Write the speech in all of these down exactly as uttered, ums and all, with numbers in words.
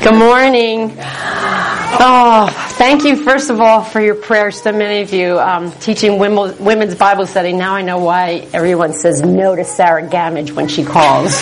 Good morning. Oh, thank you, first of all, for your prayers. So many of you um, teaching women's Bible study. Now I know why everyone says no to Sarah Gamage when she calls.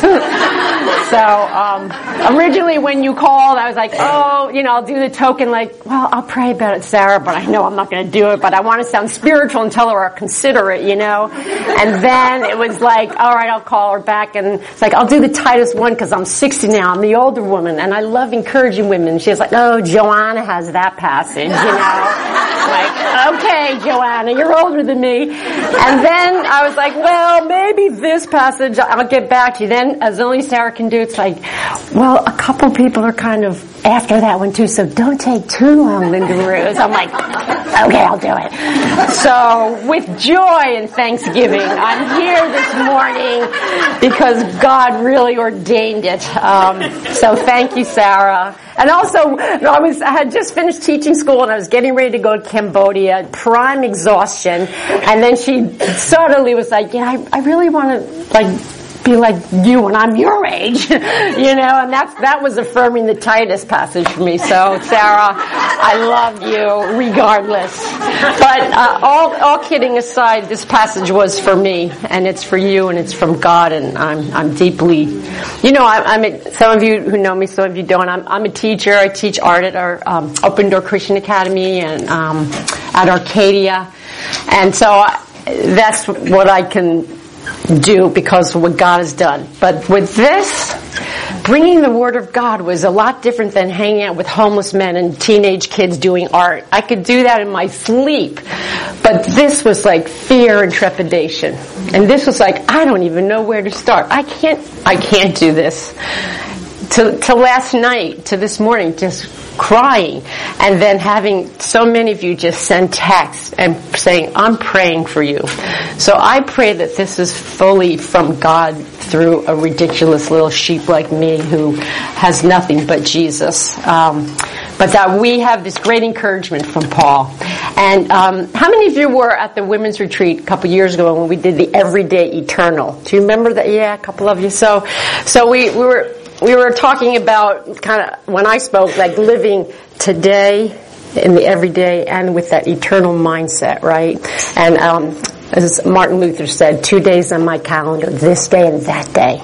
So um, originally when you called, I was like, oh, you know, I'll do the token like, well, I'll pray about it, Sarah, but I know I'm not going to do it, but I want to sound spiritual and tell her I'll consider it, you know. And then it was like, all right, I'll call her back. And it's like, I'll do the Titus one because I'm sixty now. I'm the older woman, and I love encouraging women. She's like, oh, Joanna has that passage, you know. Like, okay, Joanna, you're older than me. And then I was like, well, maybe this passage, I'll get back to you. Then, as only Sarah can do, it's like, well, a couple people are kind of after that one too, so don't take too long, Linda Rose. I'm like, okay, I'll do it. So, with joy and thanksgiving, I'm here this morning because God really ordained it. Um, so thank you, Sarah. And also, I was I had just finished teaching school and I was getting ready to go to Cambodia, prime exhaustion, and then she suddenly was like, yeah, I, I really want to, like, be like you when I'm your age, you know, and that that was affirming the Titus passage for me. So, Sarah, I love you regardless. But uh, all all kidding aside, this passage was for me, and it's for you, and it's from God, and I'm I'm deeply, you know, I, I'm a, some of you who know me, some of you don't. I'm I'm a teacher. I teach art at our um, Open Door Christian Academy and um, at Arcadia, and so I, that's what I can do because of what God has done. But with this, bringing the Word of God was a lot different than hanging out with homeless men and teenage kids doing art. I could do that in my sleep. But this was like fear and trepidation. And this was like, I don't even know where to start. I can't, I can't do this. To, to last night, to this morning, just crying, and then having so many of you just send texts and saying, I'm praying for you. So I pray that this is fully from God through a ridiculous little sheep like me who has nothing but Jesus. Um, but that we have this great encouragement from Paul. And um, how many of you were at the women's retreat a couple years ago when we did the Everyday Eternal? Do you remember that? Yeah, a couple of you. So, so we, we were... We were talking about kind of, when I spoke, like living today in the everyday and with that eternal mindset, right? And um, as Martin Luther said, two days on my calendar, this day and that day.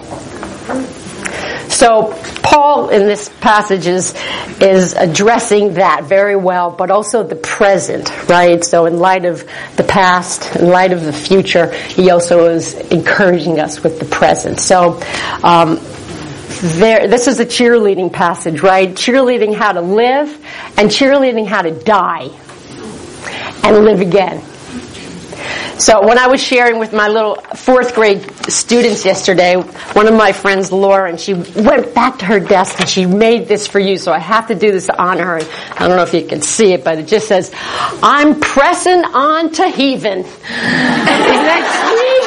So Paul in this passage is, is addressing that very well, but also the present, right? So in light of the past, in light of the future, he also is encouraging us with the present. So, um, There, this is a cheerleading passage, right? Cheerleading how to live and cheerleading how to die and live again. So when I was sharing with my little fourth grade students yesterday, one of my friends, Laura, and she went back to her desk and she made this for you, so I have to do this on her. I don't know if you can see it, but it just says, I'm pressing on to heaven. Isn't that sweet?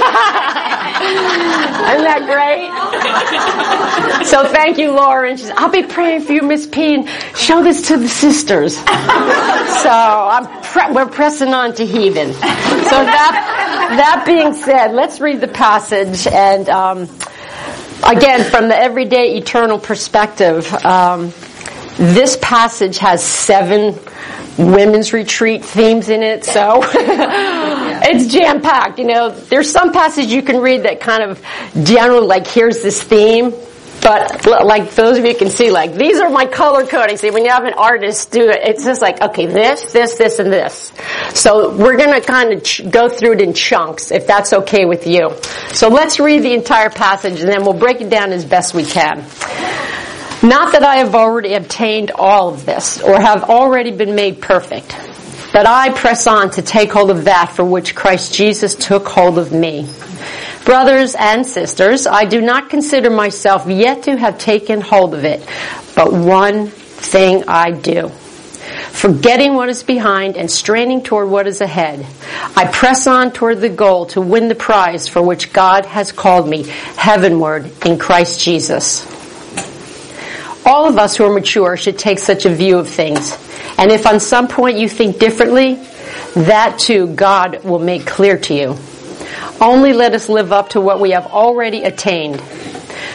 Isn't that great? So thank you, Laura. And she said, I'll be praying for you, Miss P, and show this to the sisters. So I'm pre- we're pressing on to heaven. So that that being said, let's read the passage. And um, again, from the everyday eternal perspective, um, this passage has seven women's retreat themes in it, so it's jam-packed. You know, there's some passages you can read that kind of generally, like, here's this theme, but like those of you can see, like, these are my color coding. See, when you have an artist do it, it's just like, okay, this, this, this, and this. So we're going to kind of ch- go through it in chunks, if that's okay with you. So let's read the entire passage, and then we'll break it down as best we can. Not that I have already obtained all of this, or have already been made perfect, but I press on to take hold of that for which Christ Jesus took hold of me. Brothers and sisters, I do not consider myself yet to have taken hold of it, but one thing I do. Forgetting what is behind and straining toward what is ahead, I press on toward the goal to win the prize for which God has called me heavenward in Christ Jesus. All of us who are mature should take such a view of things. And if on some point you think differently, that too God will make clear to you. Only let us live up to what we have already attained.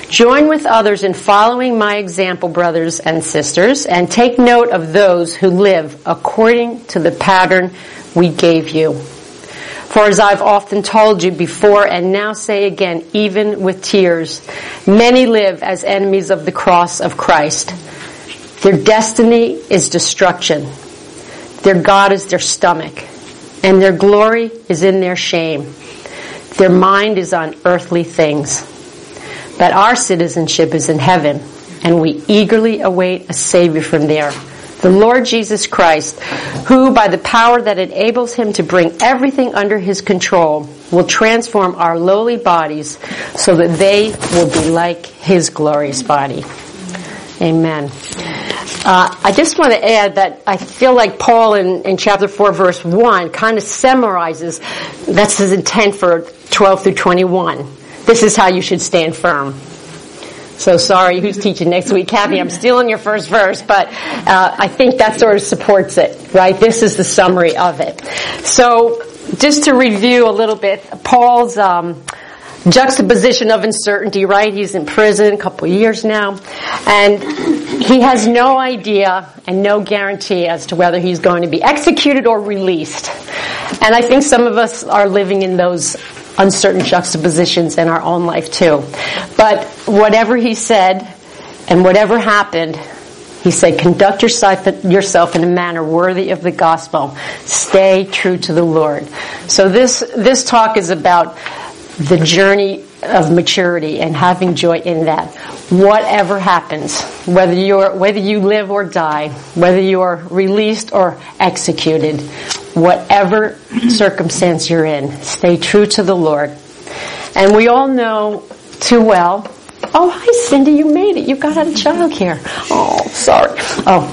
Join with others in following my example, brothers and sisters, and take note of those who live according to the pattern we gave you. For as I've often told you before and now say again, even with tears, many live as enemies of the cross of Christ. Their destiny is destruction. Their God is their stomach, and their glory is in their shame. Their mind is on earthly things. But our citizenship is in heaven, and we eagerly await a Savior from there, the Lord Jesus Christ, who, by the power that enables him to bring everything under his control, will transform our lowly bodies so that they will be like his glorious body. Amen. Uh, I just want to add that I feel like Paul in, in chapter four, verse one, kind of summarizes, that's his intent for twelve through twenty-one. This is how you should stand firm. So sorry, who's teaching next week? Kathy, I'm stealing your first verse, but uh, I think that sort of supports it, right? This is the summary of it. So just to review a little bit, Paul's um, juxtaposition of uncertainty, right? He's in prison a couple of years now, and he has no idea and no guarantee as to whether he's going to be executed or released. And I think some of us are living in those uncertain juxtapositions in our own life too. But whatever he said and whatever happened, he said, conduct yourself, yourself in a manner worthy of the gospel. Stay true to the Lord. So this, this talk is about the journey of maturity and having joy in that. Whatever happens, whether you're, whether you live or die, whether you're released or executed, whatever circumstance you're in, stay true to the Lord. And we all know too well, oh, hi Cindy, you made it. You got out of childcare. Oh, sorry. Oh.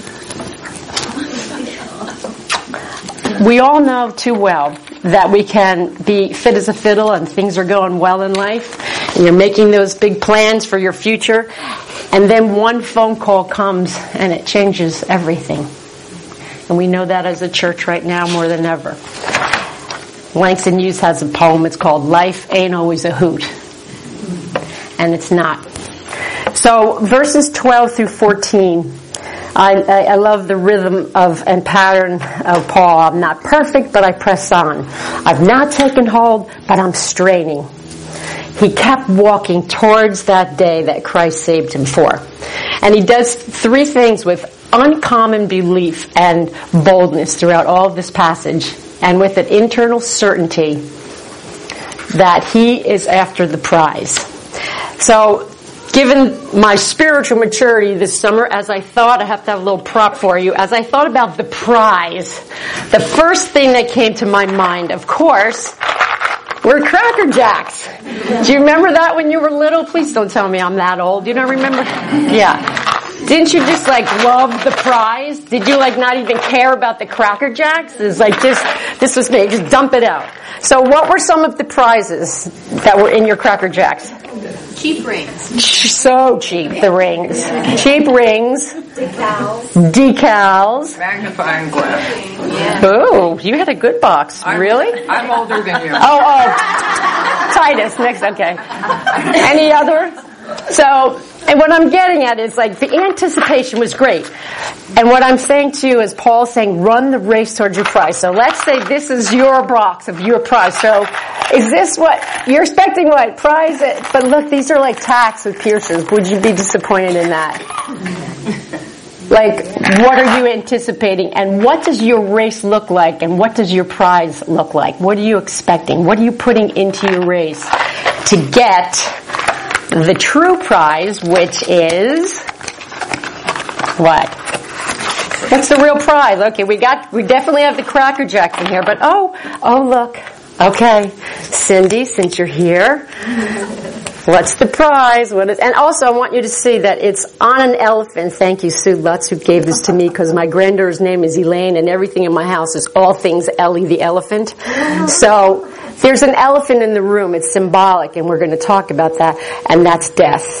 We all know too well that we can be fit as a fiddle and things are going well in life and you're making those big plans for your future, and then one phone call comes and it changes everything. And we know that as a church right now more than ever. Langston Hughes has a poem, it's called Life Ain't Always a Hoot. And it's not. So verses twelve through fourteen, I, I, I love the rhythm of and pattern of Paul. I'm not perfect, but I press on. I've not taken hold, but I'm straining. He kept walking towards that day that Christ saved him for. And he does three things with uncommon belief and boldness throughout all of this passage, and with an internal certainty that he is after the prize. So, given my spiritual maturity this summer, as I thought, I have to have a little prop for you, as I thought about the prize, the first thing that came to my mind, of course, were Cracker Jacks. Do you remember that when you were little? Please don't tell me I'm that old. You don't remember? Yeah. Didn't you just like love the prize? Did you like not even care about the Cracker Jacks? It's like just, this was me, just dump it out. So what were some of the prizes that were in your Cracker Jacks? Cheap rings. So cheap, the rings. Cheap rings. Decals. Decals. Magnifying glass. Yeah. Ooh, you had a good box. I'm, really? I'm older than you. Oh, oh. Titus, next, okay. Any other? So, and what I'm getting at is like the anticipation was great. And what I'm saying to you is Paul's saying run the race towards your prize. So let's say this is your box of your prize. So is this what, you're expecting what? Prize? But look, these are like tacks with piercers. Would you be disappointed in that? Like, what are you anticipating? And what does your race look like? And what does your prize look like? What are you expecting? What are you putting into your race to get the true prize, which is what? What's the real prize? Okay, we got, we definitely have the Cracker Jacks in here, but oh, oh look. Okay, Cindy, since you're here, what's the prize? What is, and also I want you to see that it's on an elephant. Thank you, Sue Lutz, who gave this to me because my granddaughter's name is Elaine and everything in my house is all things Ellie the elephant. So, there's an elephant in the room. It's symbolic, and we're going to talk about that, and that's death.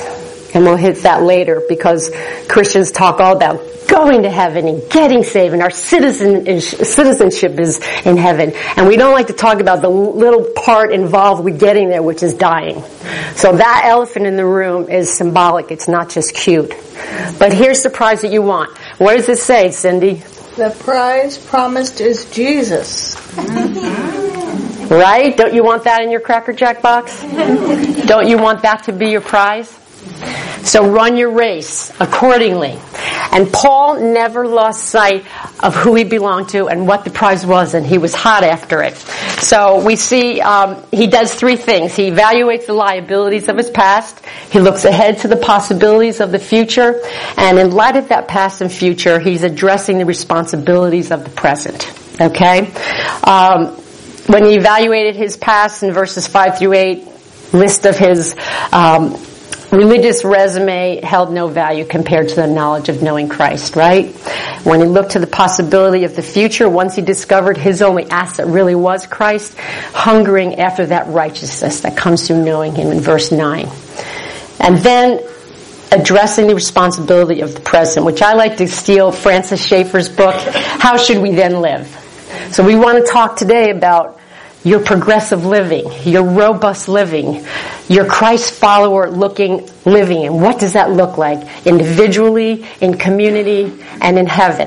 And we'll hit that later because Christians talk all about going to heaven and getting saved, and our citizen citizenship is in heaven. And we don't like to talk about the little part involved with getting there, which is dying. So that elephant in the room is symbolic. It's not just cute. But here's the prize that you want. What does it say, Cindy? The prize promised is Jesus. Mm-hmm. Right? Don't you want that in your Cracker Jack box? Don't you want that to be your prize? So run your race accordingly. And Paul never lost sight of who he belonged to and what the prize was, and he was hot after it. So we see um, he does three things. He evaluates the liabilities of his past. He looks ahead to the possibilities of the future. And in light of that past and future, he's addressing the responsibilities of the present. Okay? Um, when he evaluated his past in verses five through eight, list of his um religious resume held no value compared to the knowledge of knowing Christ, right? When he looked to the possibility of the future, once he discovered his only asset really was Christ, hungering after that righteousness that comes through knowing him in verse nine. And then addressing the responsibility of the present, which I like to steal Francis Schaeffer's book, How Should We Then Live? So we want to talk today about your progressive living, your robust living, your Christ follower looking living. And what does that look like? Individually, in community, and in heaven.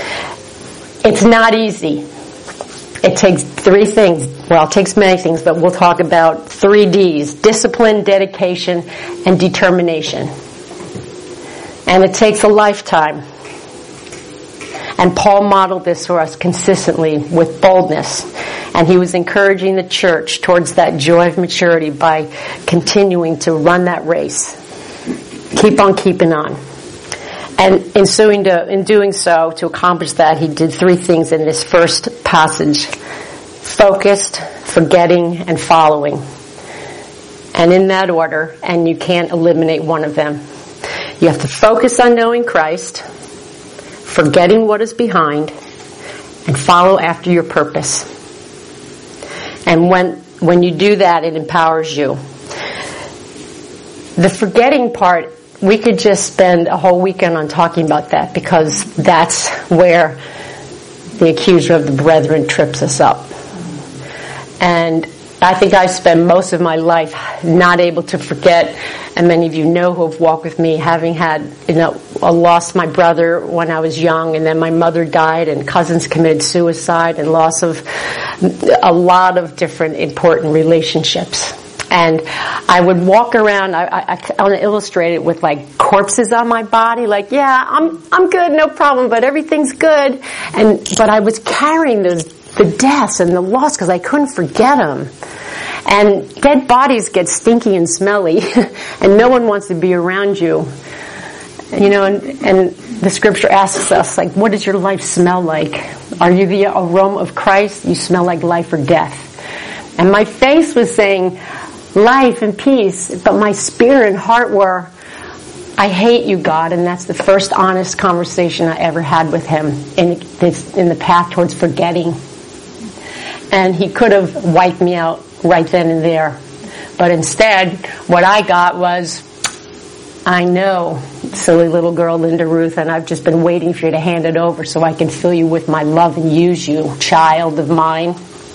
It's not easy. It takes three things. Well, it takes many things, but we'll talk about three D's. Discipline, dedication, and determination. And it takes a lifetime. And Paul modeled this for us consistently with boldness. And he was encouraging the church towards that joy of maturity by continuing to run that race. Keep on keeping on. And in, doing to, in doing so, to accomplish that, he did three things in this first passage. Focused, forgetting, and following. And in that order, and you can't eliminate one of them. You have to focus on knowing Christ, forgetting what is behind, and follow after your purpose. And when when you do that, it empowers you. The forgetting part, we could just spend a whole weekend on talking about that, because that's where the accuser of the brethren trips us up. And I think I spent most of my life not able to forget, and many of you know who have walked with me, having had, you know, I lost my brother when I was young, and then my mother died, and cousins committed suicide, and loss of a lot of different important relationships. And I would walk around, I, I, I want to illustrate it with like corpses on my body, like, yeah, I'm, I'm good, no problem, but everything's good. And, but I was carrying those, the deaths and the loss because I couldn't forget them. And dead bodies get stinky and smelly, and no one wants to be around you. You know, and, and the scripture asks us, like, what does your life smell like? Are you the aroma of Christ? You smell like life or death. And my face was saying life and peace, but my spirit and heart were, I hate you, God. And that's the first honest conversation I ever had with him in this, in the path towards forgetting. And he could have wiped me out right then and there. But instead, what I got was, I know, silly little girl Linda Ruth, and I've just been waiting for you to hand it over so I can fill you with my love and use you, child of mine.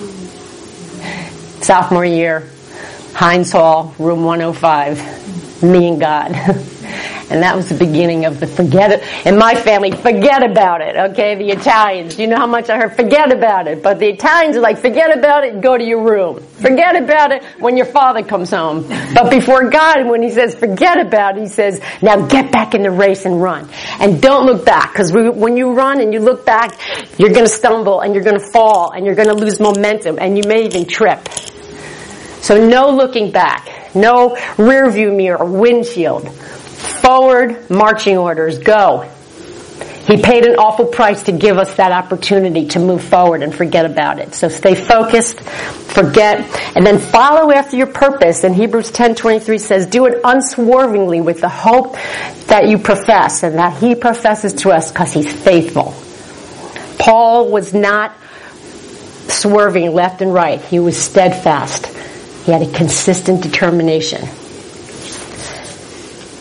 Sophomore year, Heinz Hall, room one oh five, me and God. And that was the beginning of the forget it. In my family, forget about it, okay? The Italians, you know how much I heard, forget about it. But the Italians are like, forget about it and go to your room. Forget about it when your father comes home. But before God, when he says forget about it, he says, now get back in the race and run. And don't look back, because when you run and you look back, you're going to stumble and you're going to fall and you're going to lose momentum and you may even trip. So no looking back, no rear view mirror, windshield. Forward, marching orders, go. He paid an awful price to give us that opportunity to move forward and forget about it. So stay focused, forget, and then follow after your purpose. And Hebrews ten twenty-three says, do it unswervingly with the hope that you profess and that he professes to us because he's faithful. Paul was not swerving left and right. He was steadfast. He had a consistent determination.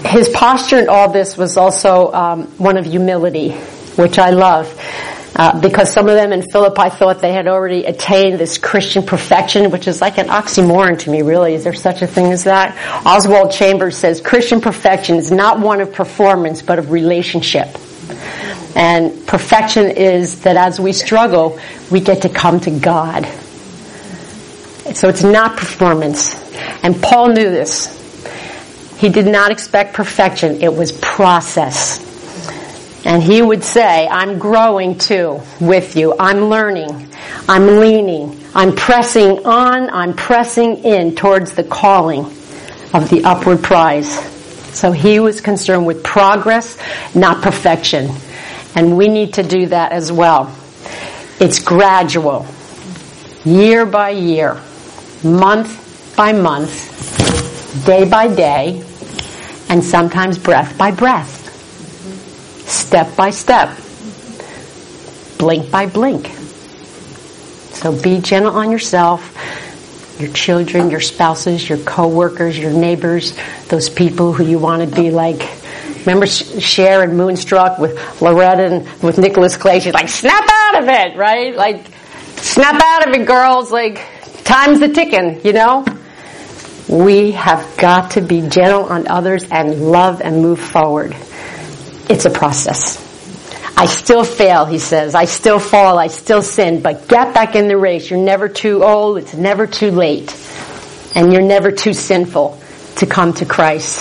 his posture in all this was also um, one of humility, which I love. Uh, because some of them in Philippi thought they had already attained this Christian perfection, which is like an oxymoron to me, really. Is there such a thing as that? Oswald Chambers says, Christian perfection is not one of performance, but of relationship. And perfection is that as we struggle, we get to come to God. So it's not performance. And Paul knew this. He did not expect perfection. It was process. And he would say, I'm growing too with you. I'm learning. I'm leaning. I'm pressing on. I'm pressing in towards the calling of the upward prize. So he was concerned with progress, not perfection. And we need to do that as well. It's gradual. Year by year. Month by month. Day by day. And sometimes breath by breath. Step by step. Blink by blink. So be gentle on yourself, your children, your spouses, your co-workers, your neighbors, those people who you want to be like. Remember Cher and Moonstruck with Loretta and with Nicholas Clay? She's like, snap out of it, right? Like, snap out of it, girls. Like, time's the ticking, you know? We have got to be gentle on others and love and move forward. It's a process. I still fail, he says. I still fall. I still sin. But get back in the race. You're never too old. It's never too late. And you're never too sinful to come to Christ.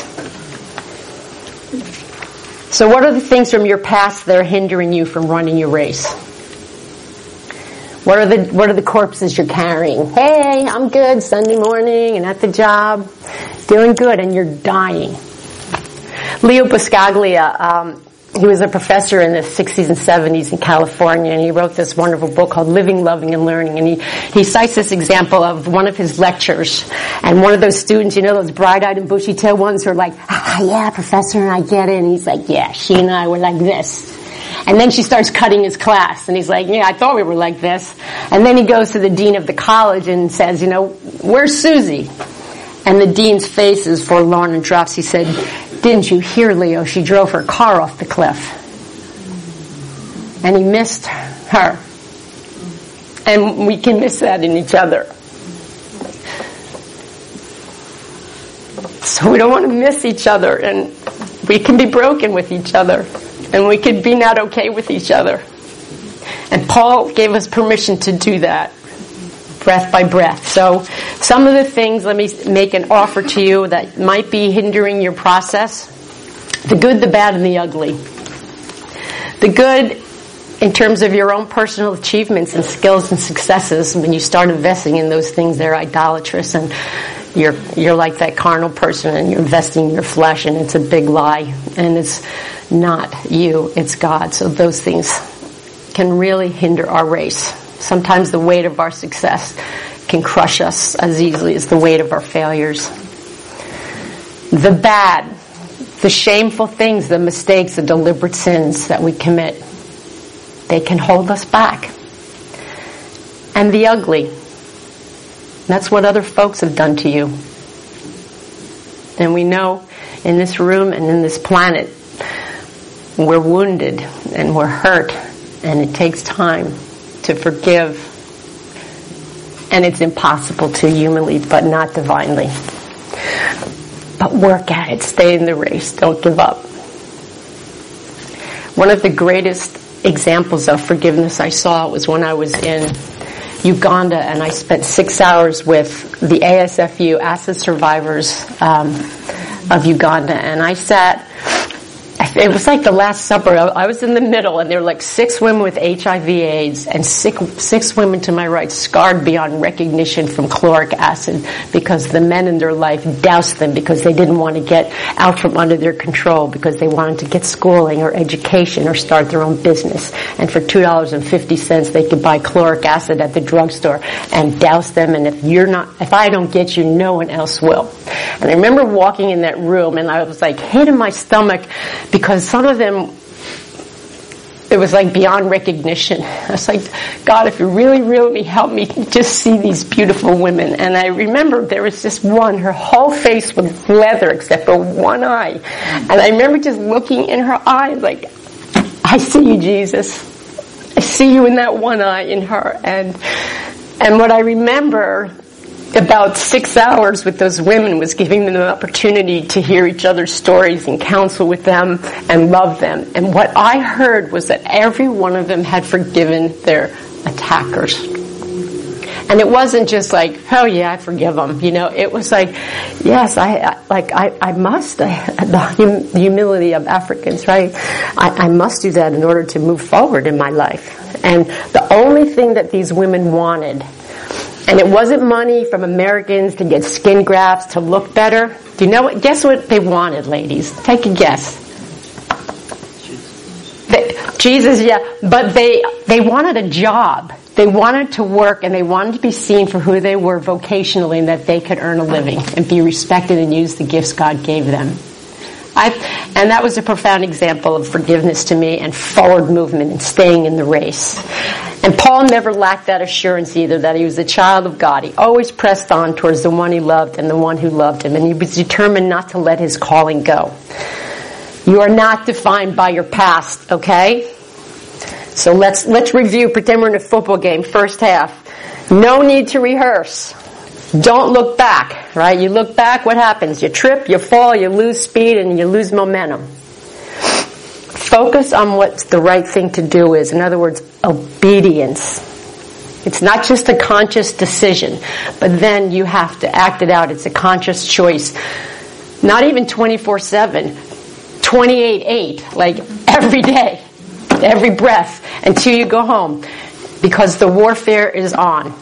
So what are the things from your past that are hindering you from running your race? What are the what are the corpses you're carrying? Hey, I'm good Sunday morning and at the job. Doing good, and you're dying. Leo Buscaglia, um, he was a professor in the sixties and seventies in California, and he wrote this wonderful book called Living, Loving, and Learning. And he, he cites this example of one of his lectures. And one of those students, you know, those bright-eyed and bushy-tailed ones who are like, ah, yeah, professor, I get it. And he's like, yeah, she and I were like this. And then she starts cutting his class. And he's like, yeah, I thought we were like this. And then he goes to the dean of the college and says, you know, where's Susie? And the dean's face is forlorn and drops. He said, didn't you hear, Leo? She drove her car off the cliff. And he missed her. And we can miss that in each other. So we don't want to miss each other. And we can be broken with each other. And we could be not okay with each other. And Paul gave us permission to do that. Breath by breath. So some of the things, let me make an offer to you that might be hindering your process. The good, the bad, and the ugly. The good in terms of your own personal achievements and skills and successes. When you start investing in those things, they're idolatrous, and you're you're like that carnal person, and you're investing in your flesh, and it's a big lie. And it's not you, it's God. So those things can really hinder our race. Sometimes the weight of our success can crush us as easily as the weight of our failures. The bad, the shameful things, the mistakes, the deliberate sins that we commit, they can hold us back. And the ugly, that's what other folks have done to you. And we know in this room and in this planet, we're wounded and we're hurt, and it takes time to forgive, and it's impossible to humanly, but not divinely. But work at it. Stay in the race. Don't give up. One of the greatest examples of forgiveness I saw was when I was in Uganda, and I spent six hours with the A S F U, Acid Survivors um, of Uganda, and I sat. It was like the Last Supper. I was in the middle, and there were like six women with H I V AIDS, and six, six women to my right scarred beyond recognition from chloric acid because the men in their life doused them because they didn't want to get out from under their control, because they wanted to get schooling or education or start their own business. And for two dollars and fifty cents, they could buy chloric acid at the drugstore and douse them. And if you're not, if I don't get you, no one else will. And I remember walking in that room, and I was like hit in my stomach, because some of them it was like beyond recognition. I was like, God, if you really, really help me just see these beautiful women. And I remember there was this one, her whole face was leather except for one eye. And I remember just looking in her eyes like, I see you, Jesus. I see you in that one eye in her. And and what I remember about six hours with those women was giving them the opportunity to hear each other's stories and counsel with them and love them. And what I heard was that every one of them had forgiven their attackers. And it wasn't just like, oh yeah, I forgive them. You know, it was like, yes, I, I like I, I must. I, the, hum, the humility of Africans, right? I, I must do that in order to move forward in my life. And the only thing that these women wanted, and it wasn't money from Americans to get skin grafts to look better. Do you know what? Guess what they wanted, ladies? Take a guess. They, Jesus, yeah, but they they wanted a job. They wanted to work, and they wanted to be seen for who they were vocationally, and that they could earn a living and be respected and use the gifts God gave them. I, and that was a profound example of forgiveness to me and forward movement and staying in the race. And Paul never lacked that assurance either, that he was a child of God. He always pressed on towards the one he loved and the one who loved him, and he was determined not to let his calling go. You are not defined by your past, okay? So let's let's review. Pretend we're in a football game, first half. No need to rehearse. Don't look back, right? You look back, what happens? You trip, you fall, you lose speed, and you lose momentum. Focus on what the right thing to do is. In other words, obedience. It's not just a conscious decision, but then you have to act it out. It's a conscious choice. Not even twenty-four seven, twenty-eight eight, like every day, every breath, until you go home, because the warfare is on.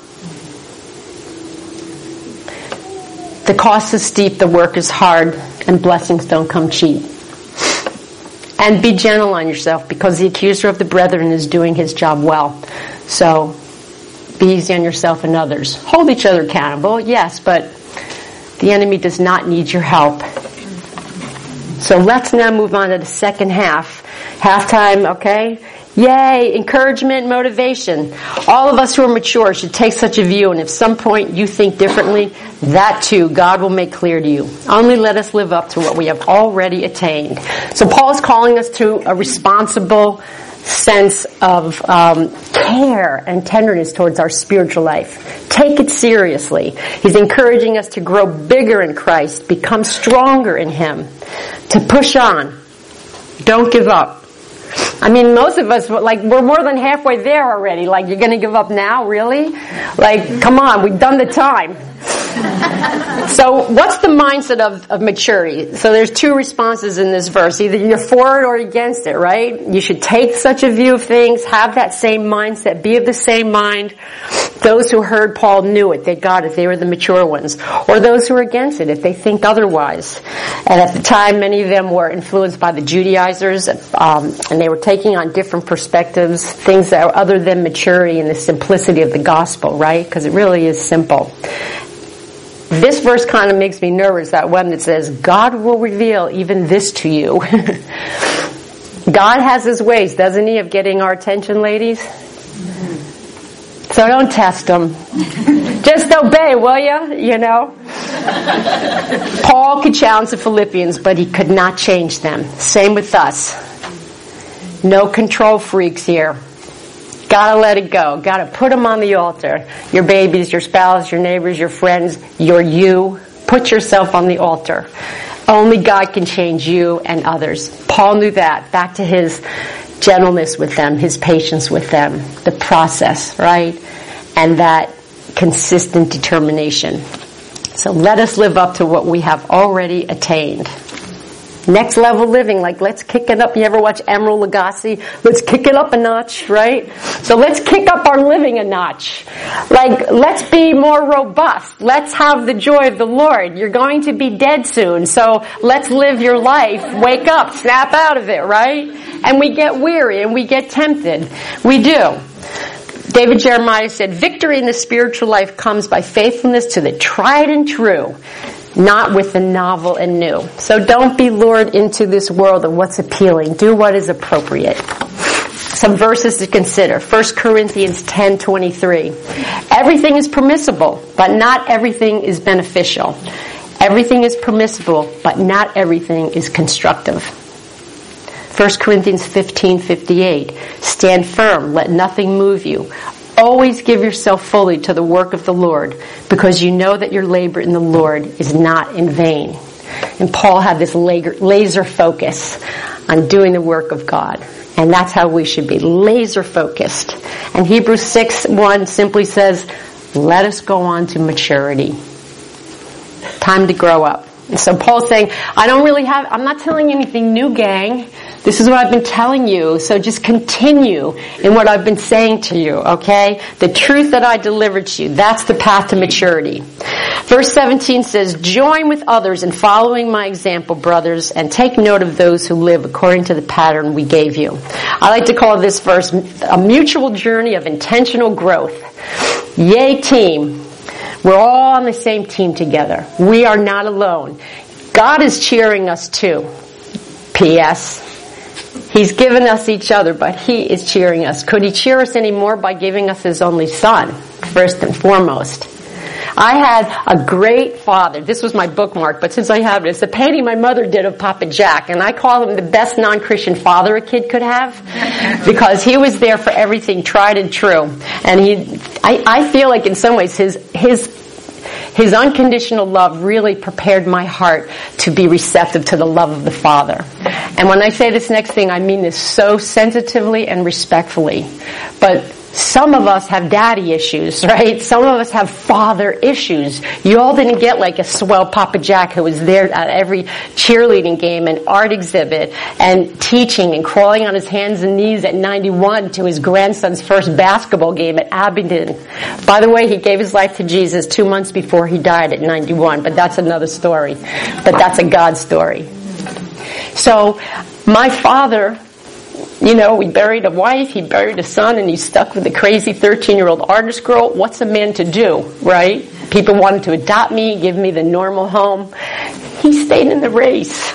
The cost is steep, the work is hard, and blessings don't come cheap. And be gentle on yourself, because the accuser of the brethren is doing his job well. So, be easy on yourself and others. Hold each other accountable, yes, but the enemy does not need your help. So let's now move on to the second half. Halftime, okay? Yay, encouragement, motivation. All of us who are mature should take such a view, and if some point you think differently, that too God will make clear to you. Only let us live up to what we have already attained. So Paul is calling us to a responsible sense of um, care and tenderness towards our spiritual life. Take it seriously. He's encouraging us to grow bigger in Christ, become stronger in Him, to push on. Don't give up. I mean, most of us, like, we're more than halfway there already. Like, you're going to give up now? Really? Like, come on, we've done the time. So, what's the mindset of, of maturity? So, there's two responses in this verse. Either you're for it or against it, right? You should take such a view of things, have that same mindset, be of the same mind. Those who heard Paul knew it. They got it. They were the mature ones. Or those who are against it, if they think otherwise. And at the time, many of them were influenced by the Judaizers, um, and they were taking on different perspectives, things that are other than maturity and the simplicity of the gospel, right? Because it really is simple. This verse kind of makes me nervous, that one that says, God will reveal even this to you. God has His ways, doesn't He, of getting our attention, ladies? So don't test Him. Just obey, will you? You know? Paul could challenge the Philippians, but he could not change them. Same with us. No control freaks here. Gotta let it go. Gotta put them on the altar. Your babies, your spouse, your neighbors, your friends, your you. Put yourself on the altar. Only God can change you and others. Paul knew that. Back to his gentleness with them, his patience with them, the process, right? And that consistent determination. So let us live up to what we have already attained. Next level living, like let's kick it up. You ever watch Emeril Lagasse? Let's kick it up a notch, right? So let's kick up our living a notch. Like, let's be more robust. Let's have the joy of the Lord. You're going to be dead soon, so let's live your life. Wake up, snap out of it, right? And we get weary and we get tempted. We do. David Jeremiah said, victory in the spiritual life comes by faithfulness to the tried and true, not with the novel and new. So don't be lured into this world of what's appealing. Do what is appropriate. Some verses to consider. First Corinthians ten twenty-three. Everything is permissible, but not everything is beneficial. Everything is permissible, but not everything is constructive. First Corinthians fifteen fifty-eight. Stand firm, let nothing move you. Always give yourself fully to the work of the Lord, because you know that your labor in the Lord is not in vain. And Paul had this laser focus on doing the work of God. And that's how we should be, laser focused. And Hebrews six one simply says, let us go on to maturity. Time to grow up. And so Paul's saying, I don't really have, I'm not telling you anything new, gang. This is what I've been telling you, so just continue in what I've been saying to you, okay? The truth that I delivered to you, that's the path to maturity. Verse seventeen says, join with others in following my example, brothers, and take note of those who live according to the pattern we gave you. I like to call this verse a mutual journey of intentional growth. Yay, team. We're all on the same team together. We are not alone. God is cheering us too. P S He's given us each other, but He is cheering us. Could He cheer us any more by giving us His only Son, first and foremost? I had a great father. This was my bookmark, but since I have it, it's the painting my mother did of Papa Jack, and I call him the best non-Christian father a kid could have, because he was there for everything tried and true. And he, I, I feel like in some ways his his His unconditional love really prepared my heart to be receptive to the love of the Father. And when I say this next thing, I mean this so sensitively and respectfully. But some of us have daddy issues, right? Some of us have father issues. You all didn't get like a swell Papa Jack who was there at every cheerleading game and art exhibit and teaching and crawling on his hands and knees at ninety-one to his grandson's first basketball game at Abingdon. By the way, he gave his life to Jesus two months before he died at ninety-one, but that's another story. But that's a God story. So, my father, you know, we buried a wife, he buried a son, and he's stuck with a crazy thirteen-year-old artist girl. What's a man to do, right? People wanted to adopt me, give me the normal home. He stayed in the race.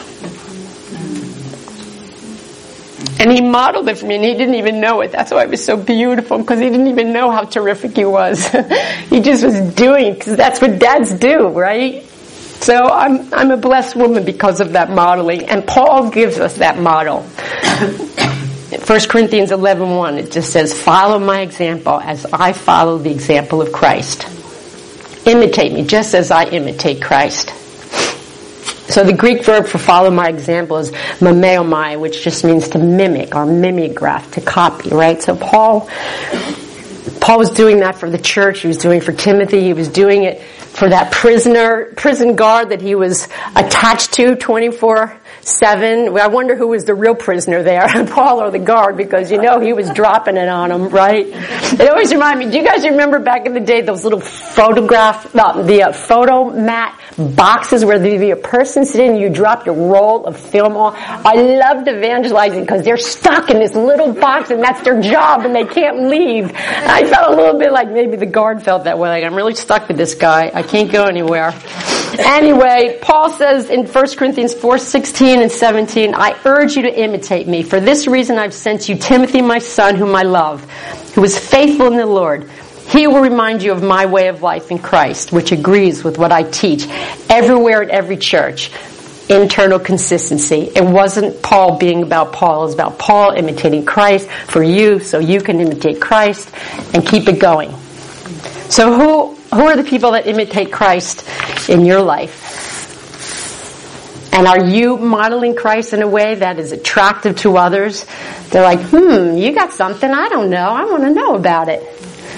And he modeled it for me, and he didn't even know it. That's why it was so beautiful, because he didn't even know how terrific he was. He just was doing it, because that's what dads do, right? So I'm I'm a blessed woman because of that modeling. And Paul gives us that model. First Corinthians eleven one, it just says, follow my example as I follow the example of Christ. Imitate me, just as I imitate Christ. So the Greek verb for follow my example is mameomai, which just means to mimic or mimeograph, to copy, right? So Paul, Paul was doing that for the church. He was doing it for Timothy. He was doing it for that prisoner, prison guard that he was attached to twenty-four seven. I wonder who was the real prisoner there, Paul or the guard, because you know he was dropping it on him, right? It always reminded me, do you guys remember back in the day those little photograph, uh, the uh, photo mat boxes where there'd be a person sitting and you drop your roll of film on? I loved evangelizing because they're stuck in this little box and that's their job and they can't leave. And I felt a little bit like maybe the guard felt that way, like I'm really stuck with this guy. I can't go anywhere. Anyway, Paul says in First Corinthians four sixteen and seventeen, I urge you to imitate me. For this reason I've sent you Timothy, my son, whom I love, who is faithful in the Lord. He will remind you of my way of life in Christ, which agrees with what I teach everywhere at every church. Internal consistency. It wasn't Paul being about Paul. It was about Paul imitating Christ for you so you can imitate Christ and keep it going. So who who are the people that imitate Christ in your life? And are you modeling Christ in a way that is attractive to others? They're like, hmm, you got something I don't know. I want to know about it.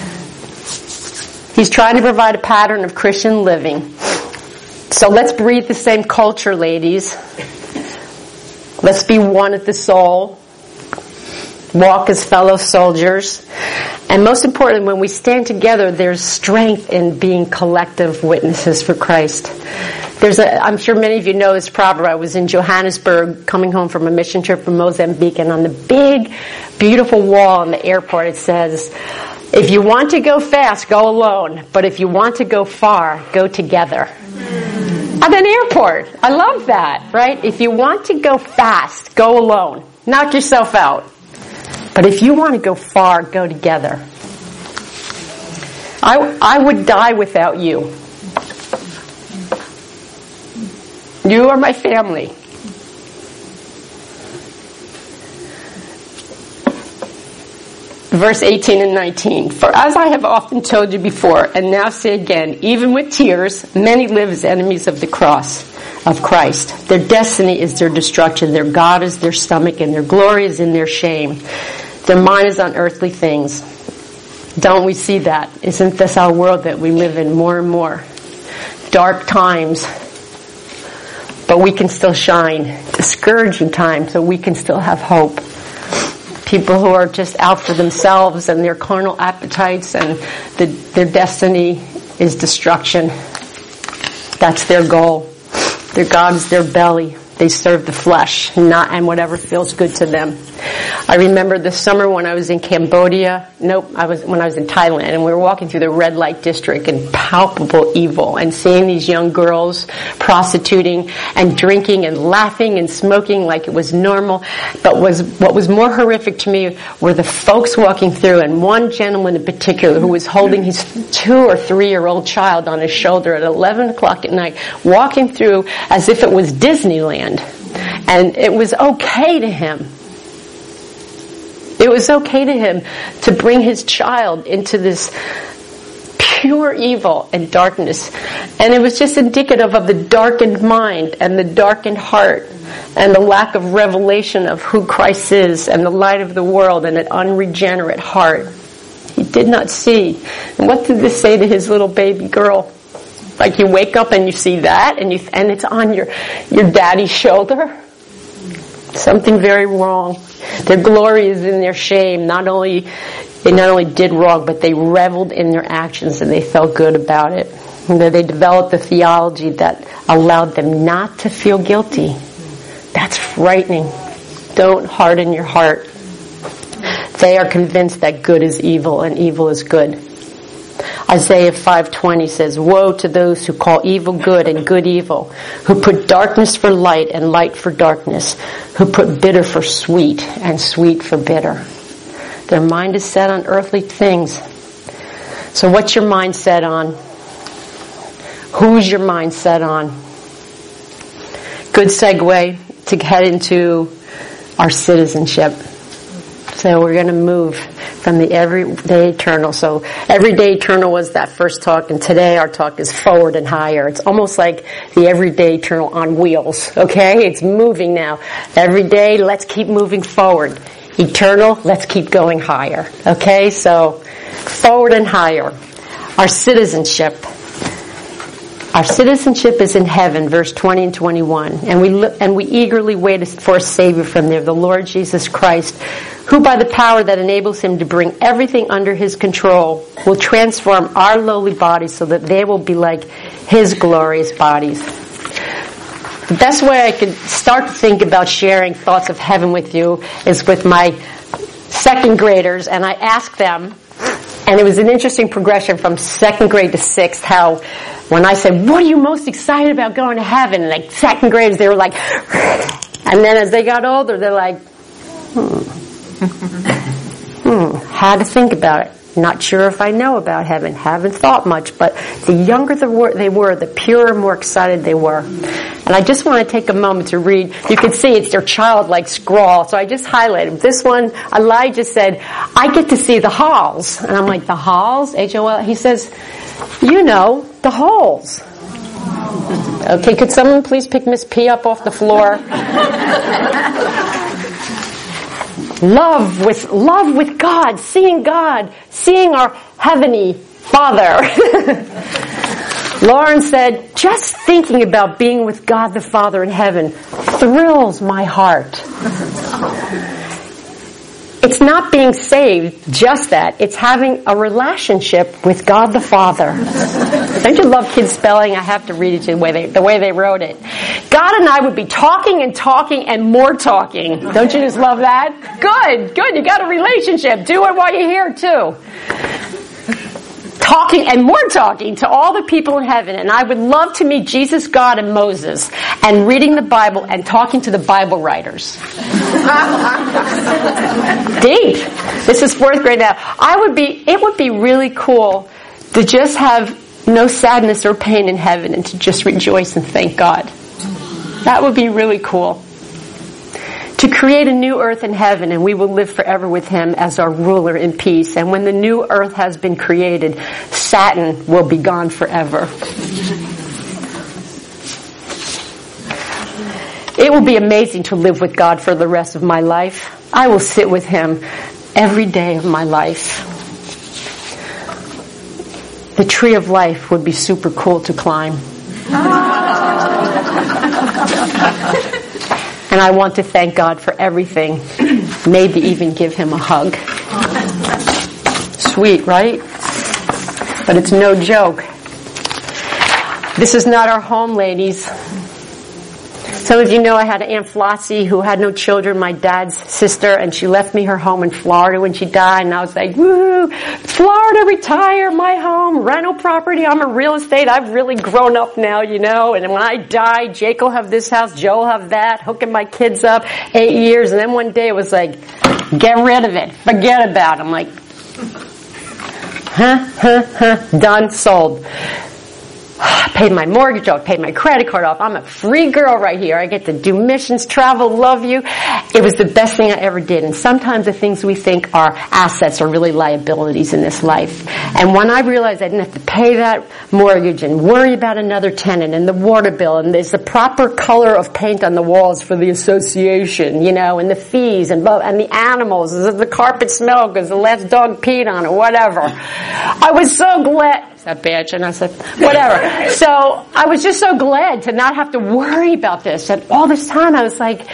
He's trying to provide a pattern of Christian living. So let's breathe the same culture, ladies. Let's be one at the soul. Walk as fellow soldiers. And most importantly, when we stand together, there's strength in being collective witnesses for Christ. There's a, I'm sure many of you know this proverb. I was in Johannesburg coming home from a mission trip from Mozambique, and on the big, beautiful wall in the airport it says, if you want to go fast, go alone. But if you want to go far, go together. At an airport. I love that, right? If you want to go fast, go alone. Knock yourself out. But if you want to go far, go together. I, I would die without you. You are my family. Verse eighteen and nineteen. For as I have often told you before, and now say again, even with tears, many live as enemies of the cross of Christ. Their destiny is their destruction. Their God is their stomach, and their glory is in their shame. Their mind is on earthly things. Don't we see that? Isn't this our world that we live in more and more? Dark times, but we can still shine. Discouraging times, so we can still have hope. People who are just out for themselves and their carnal appetites, and the, their destiny is destruction. That's their goal. Their God is their belly. They serve the flesh, not and whatever feels good to them. I remember this summer when I was in Cambodia. Nope, I was when I was in Thailand, and we were walking through the red light district in palpable evil, and seeing these young girls prostituting and drinking and laughing and smoking like it was normal. But was what was more horrific to me were the folks walking through, and one gentleman in particular who was holding his two or three year old child on his shoulder at eleven o'clock at night, walking through as if it was Disneyland. And it was okay to him. It was okay to him to bring his child into this pure evil and darkness. And it was just indicative of the darkened mind and the darkened heart and the lack of revelation of who Christ is and the light of the world and an unregenerate heart. He did not see. And what did this say to his little baby girl? Like you wake up and you see that, and you and it's on your your daddy's shoulder. Something very wrong. Their glory is in their shame. Not only they not only did wrong, but they reveled in their actions and they felt good about it. And they developed a theology that allowed them not to feel guilty. That's frightening. Don't harden your heart. They are convinced that good is evil and evil is good. Isaiah five twenty says, woe to those who call evil good and good evil, who put darkness for light and light for darkness, who put bitter for sweet and sweet for bitter. Their mind is set on earthly things. So what's your mind set on? Who's your mind set on? Good segue to head into our citizenship. So we're going to move from the everyday eternal. So everyday eternal was that first talk, and today our talk is forward and higher. It's almost like the everyday eternal on wheels, okay? It's moving now. Every day, let's keep moving forward. Eternal, let's keep going higher, okay? So forward and higher. Our citizenship. Our citizenship is in heaven, verse twenty and twenty-one. And we look, and we eagerly wait for a Savior from there, the Lord Jesus Christ, who by the power that enables him to bring everything under his control will transform our lowly bodies so that they will be like his glorious bodies. The best way I could start to think about sharing thoughts of heaven with you is with my second graders, and I asked them, and it was an interesting progression from second grade to sixth, how when I said, what are you most excited about going to heaven? And like second graders, they were like, and then as they got older, they're like, hmm, hmm, had to think about it. Not sure if I know about heaven. Haven't thought much, but the younger they were, the purer, more excited they were. And I just want to take a moment to read. You can see it's their childlike scrawl, so I just highlighted. This one, Elijah said, I get to see the halls. And I'm like, the halls? H O L? He says, you know, the halls. Okay, could someone please pick Miss P up off the floor? Love with, love with God, seeing God, seeing our heavenly Father. Lauren said, just thinking about being with God the Father in heaven thrills my heart. It's not being saved, just that. It's having a relationship with God the Father. Don't you love kids' spelling? I have to read it to the way they, the way they wrote it. God and I would be talking and talking and more talking. Don't you just love that? Good, good. You got a relationship. Do it while you're here, too. Talking and more talking to all the people in heaven. And I would love to meet Jesus, God, and Moses, and reading the Bible and talking to the Bible writers. Deep. This is fourth grade now. I would be, it would be really cool to just have no sadness or pain in heaven and to just rejoice and thank God. That would be really cool. To create a new earth and heaven, and we will live forever with Him as our ruler in peace. And when the new earth has been created, Satan will be gone forever. It will be amazing to live with God for the rest of my life. I will sit with Him every day of my life. The tree of life would be super cool to climb. And I want to thank God for everything. Maybe even give Him a hug. Sweet, right? But it's no joke. This is not our home, ladies. Some of you know I had Aunt Flossie who had no children, my dad's sister, and she left me her home in Florida when she died, and I was like, woo, Florida, retire, my home, rental property, I'm a real estate, I've really grown up now, you know, and when I die, Jake will have this house, Joe will have that, hooking my kids up, eight years, and then one day it was like, get rid of it, forget about it. I'm like, huh, huh, huh, done, sold. I paid my mortgage off, paid my credit card off. I'm a free girl right here. I get to do missions, travel, love you. It was the best thing I ever did. And sometimes the things we think are assets are really liabilities in this life. And when I realized I didn't have to pay that mortgage and worry about another tenant and the water bill and there's the proper color of paint on the walls for the association, you know, and the fees and and the animals, does the carpet smell because the last dog peed on it, whatever. I was so glad. That bitch, and I said, whatever. So I was just so glad to not have to worry about this. And all this time I was like,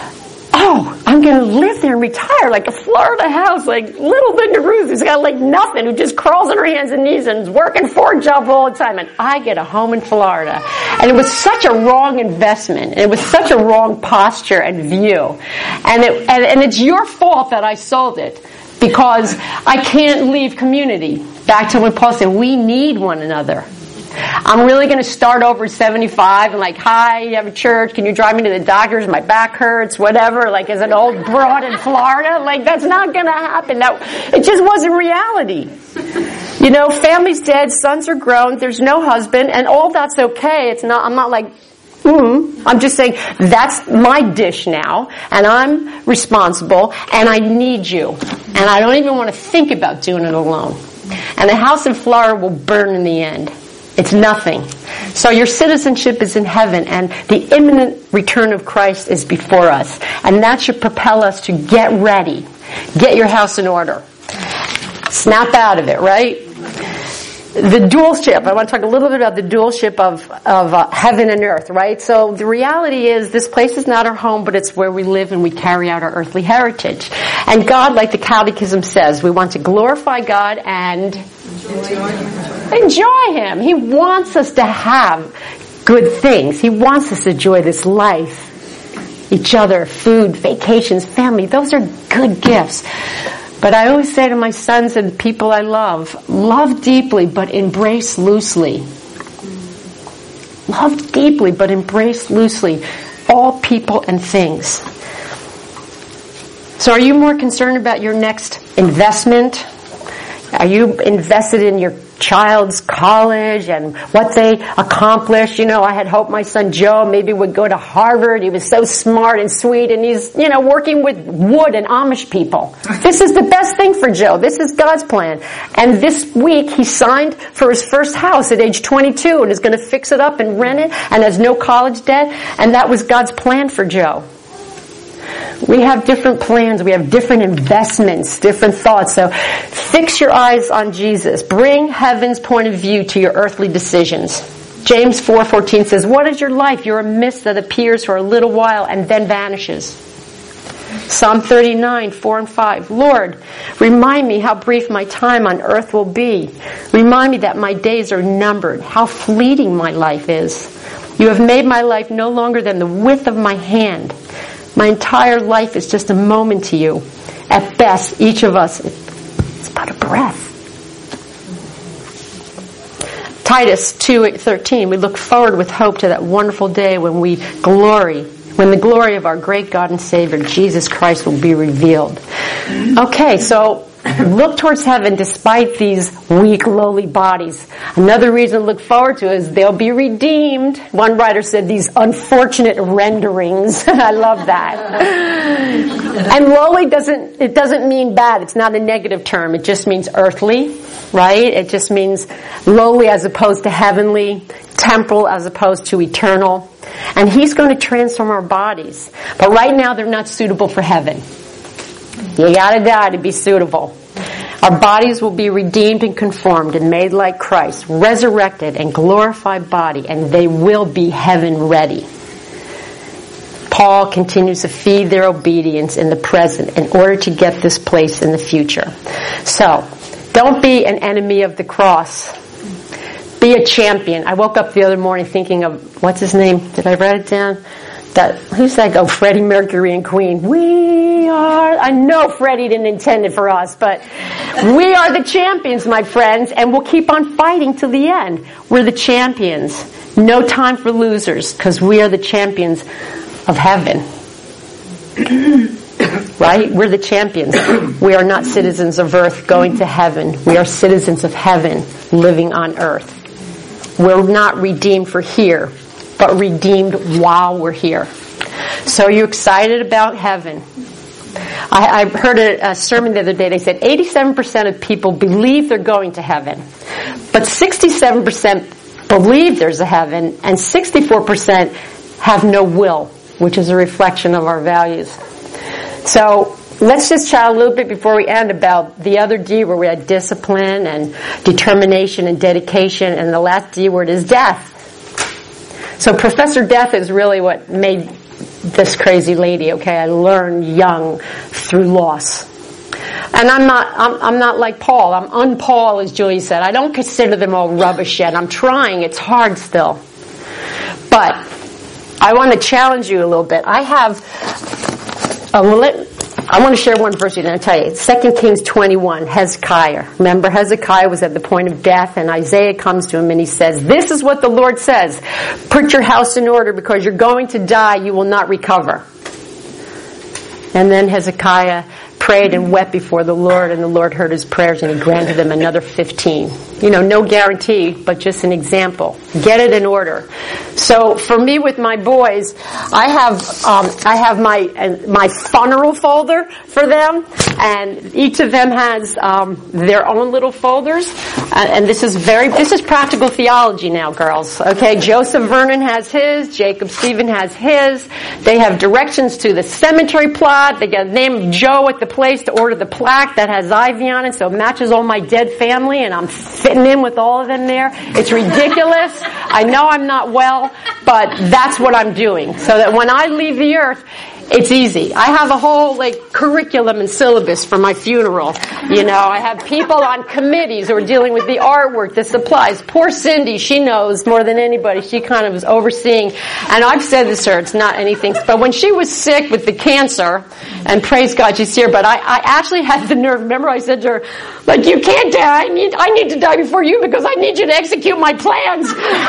oh, I'm going to live there and retire like a Florida house, like little thing to Ruth who's got like nothing, who just crawls on her hands and knees and is working four jobs all the time. And I get a home in Florida. And it was such a wrong investment. And it was such a wrong posture and view. And it, and, and it's your fault that I sold it. Because I can't leave community. Back to what Paul said, we need one another. I'm really going to start over at seventy-five and like, hi, you have a church, can you drive me to the doctors? My back hurts, whatever, like as an old broad in Florida. Like, that's not going to happen. That, it just wasn't reality. You know, family's dead, sons are grown, there's no husband, and all that's okay. It's not, I'm not like, Mm, I'm just saying that's my dish now, and I'm responsible, and I need you. And I don't even want to think about doing it alone. And the house in Florida will burn in the end. It's nothing. So your citizenship is in heaven, and the imminent return of Christ is before us. And that should propel us to get ready. Get your house in order. Snap out of it, right? The dualship. I want to talk a little bit about the dualship of, of uh, heaven and earth, right? So the reality is this place is not our home, but it's where we live and we carry out our earthly heritage. And God, like the Catechism says, we want to glorify God and enjoy, enjoy Him. He wants us to have good things. He wants us to enjoy this life, each other, food, vacations, family. Those are good gifts. But I always say to my sons and people I love, love deeply but embrace loosely. Love deeply but embrace loosely all people and things. So are you more concerned about your next investment? Are you invested in your child's college and what they accomplish? You know, I had hoped my son Joe maybe would go to Harvard. He was so smart and sweet, and he's, you know, working with wood and Amish people. This is the best thing for Joe. This is God's plan. And this week he signed for his first house at age twenty-two and is going to fix it up and rent it and has no college debt. And that was God's plan for Joe. We have different plans. We have different investments, different thoughts. So fix your eyes on Jesus. Bring heaven's point of view to your earthly decisions. James four fourteen says, what is your life? You're a mist that appears for a little while and then vanishes. Psalm thirty-nine, four and five. Lord, remind me how brief my time on earth will be. Remind me that my days are numbered, how fleeting my life is. You have made my life no longer than the width of my hand. My entire life is just a moment to you. At best, each of us is but a breath. Titus two thirteen. We look forward with hope to that wonderful day when we glory when the glory of our great God and Savior, Jesus Christ, will be revealed. Okay, so look towards heaven despite these weak, lowly bodies. Another reason to look forward to is they'll be redeemed. One writer said these unfortunate renderings. I love that. And lowly doesn't, it doesn't mean bad. It's not a negative term. It just means earthly, right? It just means lowly as opposed to heavenly, temporal as opposed to eternal. And He's going to transform our bodies. But right now they're not suitable for heaven. You gotta die to be suitable. Our bodies will be redeemed and conformed and made like Christ, resurrected and glorified body, and they will be heaven ready. Paul continues to feed their obedience in the present in order to get this place in the future. So, don't be an enemy of the cross. Be a champion. I woke up the other morning thinking of, what's his name? Did I write it down? That, who's that? Oh, Freddie Mercury and Queen. We are, I know Freddie didn't intend it for us, but we are the champions, my friends, and we'll keep on fighting till the end. We're the champions. No time for losers, because we are the champions of heaven. Right? We're the champions. We are not citizens of earth going to heaven. We are citizens of heaven living on earth. We're not redeemed for here, but redeemed while we're here. So are you excited about heaven? I, I heard a, a sermon the other day. They said eighty-seven percent of people believe they're going to heaven, but sixty-seven percent believe there's a heaven, and sixty-four percent have no will, which is a reflection of our values. So let's just chat a little bit before we end about the other D where we had discipline and determination and dedication, and the last D word is death. So Professor Death is really what made this crazy lady, okay? I learned young through loss. And I'm not, I'm, I'm not like Paul. I'm un-Paul, as Julie said. I don't consider them all rubbish yet. I'm trying. It's hard still. But I want to challenge you a little bit. I have, uh, well, let, I want to share one verse with you, and I'll tell you. Second Kings twenty-one, Hezekiah. Remember, Hezekiah was at the point of death, and Isaiah comes to him and he says, this is what the Lord says. Put your house in order because you're going to die. You will not recover. And then Hezekiah prayed and wept before the Lord, and the Lord heard his prayers, and He granted him another fifteen. You know, no guarantee, but just an example. Get it in order. So for me with my boys, I have um, I have my uh, my funeral folder for them, and each of them has um, their own little folders. Uh, and this is very this is practical theology now, girls. Okay, Joseph Vernon has his, Jacob Stephen has his. They have directions to the cemetery plot. They get the name of Joe at the place to order the plaque that has Ivy on it, so it matches all my dead family, and I'm fitting in with all of them there. It's ridiculous. I know I'm not well, but that's what I'm doing, so that when I leave the earth, it's easy. I have a whole, like, curriculum and syllabus for my funeral. You know, I have people on committees who are dealing with the artwork, the supplies. Poor Cindy, she knows more than anybody. She kind of is overseeing. And I've said this to her, it's not anything. But when she was sick with the cancer, and praise God she's here, but I, I actually had the nerve. Remember I said to her, like, you can't die. I need, I need to die before you because I need you to execute my plans.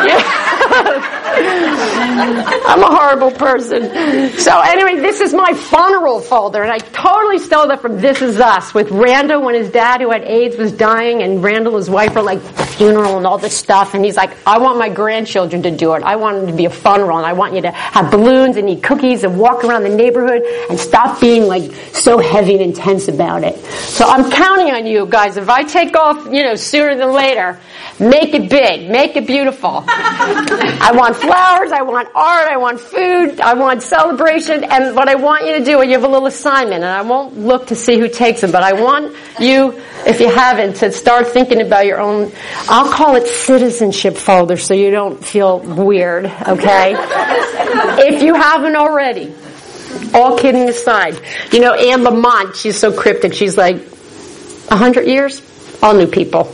I'm a horrible person. So anyway, this is my funeral folder, and I totally stole that from This Is Us with Randall when his dad, who had AIDS, was dying, and Randall, his wife, were like, the funeral and all this stuff, and he's like, I want my grandchildren to do it. I want it to be a funeral, and I want you to have balloons and eat cookies and walk around the neighborhood and stop being like so heavy and intense about it. So I'm counting on you guys. If I take off, you know, sooner than later, make it big, make it beautiful. I want flowers, I want art, I want food, I want celebration, and what I want you to do, you have a little assignment, and I won't look to see who takes them, but I want you, if you haven't, to start thinking about your own, I'll call it citizenship folder so you don't feel weird, okay? If you haven't already. All kidding aside. You know, Anne Lamott, she's so cryptic, she's like, a hundred years? All new people.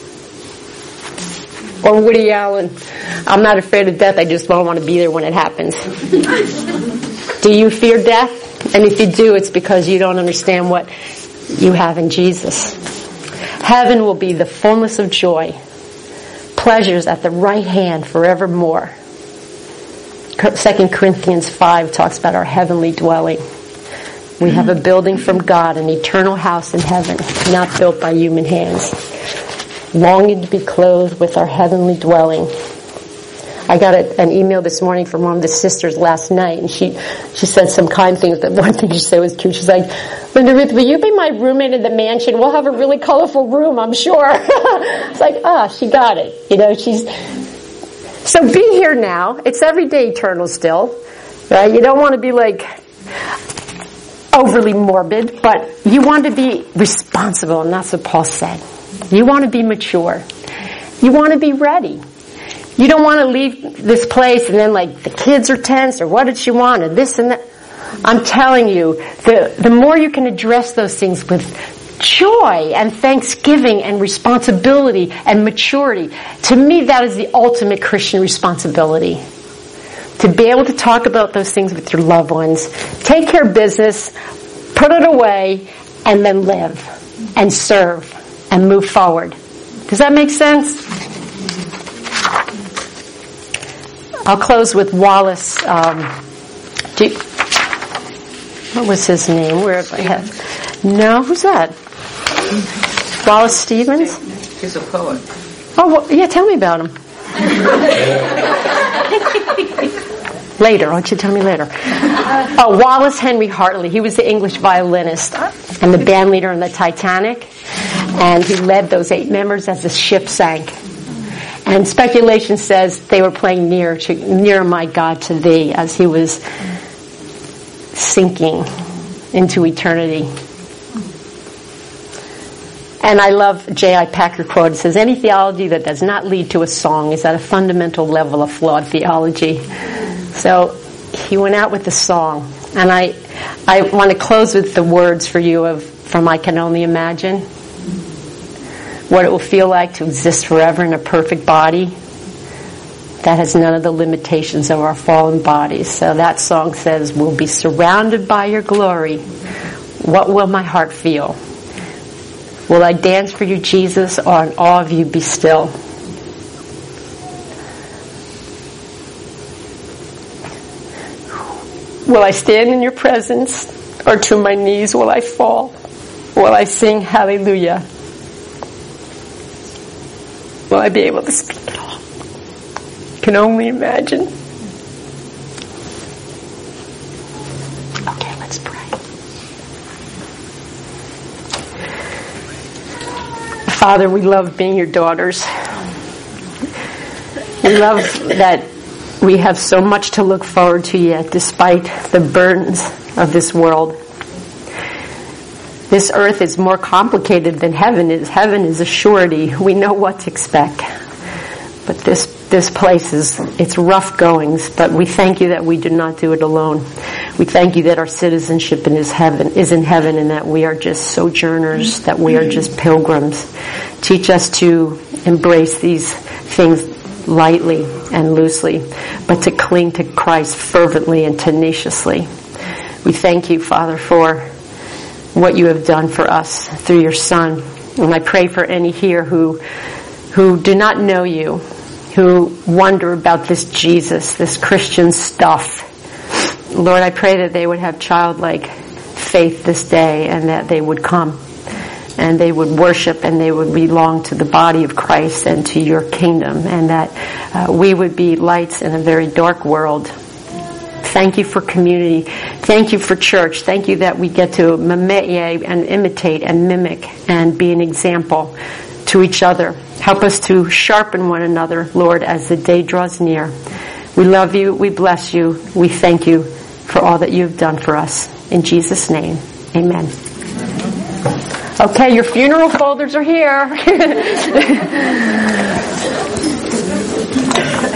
Or Woody Allen, I'm not afraid of death, I just don't want to be there when it happens. Do you fear death? And if you do, it's because you don't understand what you have in Jesus. Heaven will be the fullness of joy, pleasures at the right hand forevermore. Second Corinthians five talks about our heavenly dwelling. We have a building from God, an eternal house in heaven, not built by human hands. Longing to be clothed with our heavenly dwelling. I got a, an email this morning from one of the sisters last night, and she she said some kind things, but one thing she said was true. She's like, Linda Ruth, will you be my roommate in the mansion? We'll have a really colorful room, I'm sure. It's like, ah, she got it. You know, she's... So be here now. It's everyday eternal still, right? You don't want to be like overly morbid, but you want to be responsible, and that's what Paul said. You want to be mature. You want to be ready. You don't want to leave this place and then like the kids are tense, or what did she want, or this and that. I'm telling you, the, the more you can address those things with joy and thanksgiving and responsibility and maturity, to me that is the ultimate Christian responsibility. To be able to talk about those things with your loved ones, take care of business, put it away, and then live and serve and move forward. Does that make sense? I'll close with Wallace. Um, do you, what was his name? Where have I have? No, who's that? Wallace Stevens? He's a poet. Oh, well, yeah, tell me about him. Later, why don't you tell me later? Oh, Wallace Henry Hartley. He was the English violinist and the band leader on the Titanic. And he led those eight members as the ship sank. And speculation says they were playing near to, near my God to thee as he was sinking into eternity. And I love J I Packer quote. It says, any theology that does not lead to a song is at a fundamental level of flawed theology. So he went out with the song. And I I want to close with the words for you of from I Can Only Imagine. What it will feel like to exist forever in a perfect body that has none of the limitations of our fallen bodies. So that song says, we'll be surrounded by your glory. What will my heart feel? Will I dance for you, Jesus, or in awe of you be still? Will I stand in your presence, or to my knees will I fall? Will I sing hallelujah? Will I be able to speak at all? Can only imagine. Okay, let's pray. Father, we love being your daughters. We love that we have so much to look forward to yet, despite the burdens of this world. This earth is more complicated than heaven is. Heaven is a surety. We know what to expect. But this this place is, it's rough goings, but we thank you that we do not do it alone. We thank you that our citizenship in is heaven is in heaven, and that we are just sojourners, that we are just pilgrims. Teach us to embrace these things lightly and loosely, but to cling to Christ fervently and tenaciously. We thank you, Father, for what you have done for us through your Son. And I pray for any here who who do not know you, who wonder about this Jesus, this Christian stuff. Lord, I pray that they would have childlike faith this day, and that they would come and they would worship and they would belong to the body of Christ and to your kingdom, and that uh, we would be lights in a very dark world. Thank you for community. Thank you for church. Thank you that we get to mimic and imitate and mimic and be an example to each other. Help us to sharpen one another, Lord, as the day draws near. We love you. We bless you. We thank you for all that you've done for us. In Jesus' name, amen. Okay, your funeral folders are here.